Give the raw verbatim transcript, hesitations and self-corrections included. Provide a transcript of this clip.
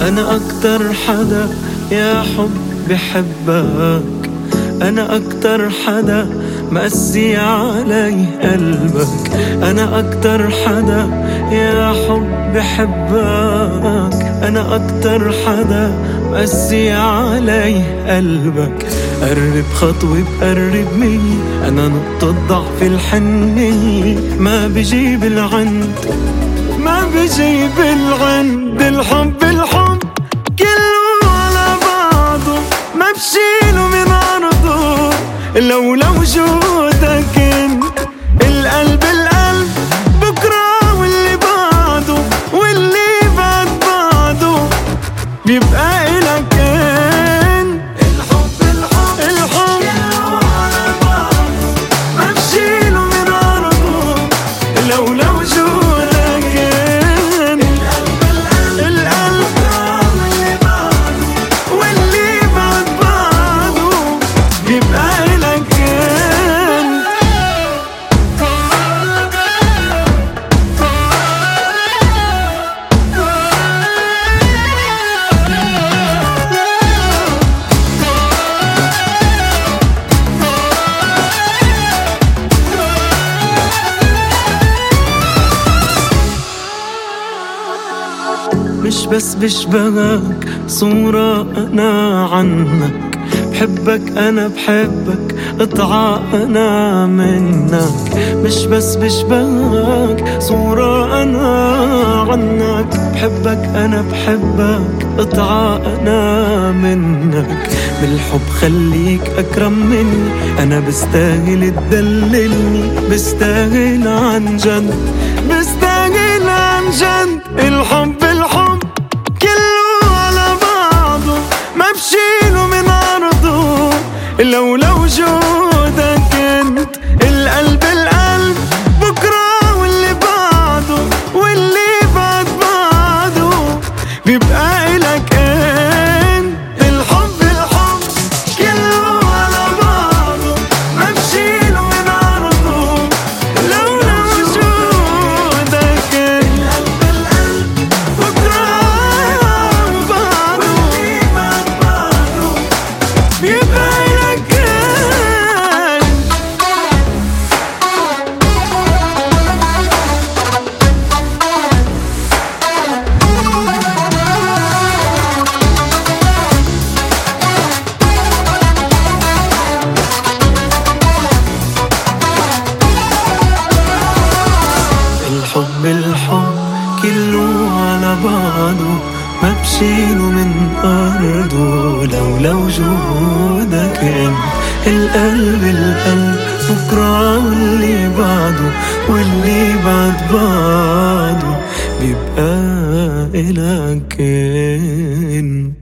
أنا أكتر حدا يا حب بحبك، أنا أكتر حدا مقسي علي قلبك، أنا أكتر حدا يا حب بحبك، أنا أكتر حدا مقسي علي قلبك. قرب خطوة بقرب مني، أنا نقطة ضعف الحنية، ما بجيب العند ما بجيب العند. الحب الحب كله على بعضه، ما بشيله من عرضه لولا وجودك انت. القلب القلب بكرة واللي بعده، واللي بعد بعده بيبقى إلك انت. الحب الحب الحب كله على بعضه، ما بشيله من عرضه لولا وجودك انت. القلب القلب واللي بعده، واللي بعد بعده بيبقى إلك انت. مش بس بشبهك صورة أنا عنك، بحبك أنا بحبك قطعة أنا منك. مش بس بشبهك صورة أنا عنك، بحبك أنا بحبك قطعة أنا منك. بالحب خليك أكرم مني، أنا بستاهل تدللني، بستاهل عن جد، بستاهل عن جد. الحب الحب كله على بعضه، ما بشيله من عرضه لولا وجودك انت. القلب القلب بكرة واللي بعده، واللي بعد بعده بيبقى إلك انت. الحب الحب كله على بعضه، ما بشيله من عرضه لولا وجودك انت. القلب القلب بكرة وبعده، واللي بعد بعده بيبقى إلك انت. الحب الحب كله على بعضه، ما بشيله من أرضه لولا وجودك انت. القلب القلب بكرة واللي بعده، واللي بعد بعده بيبقى إلك انت.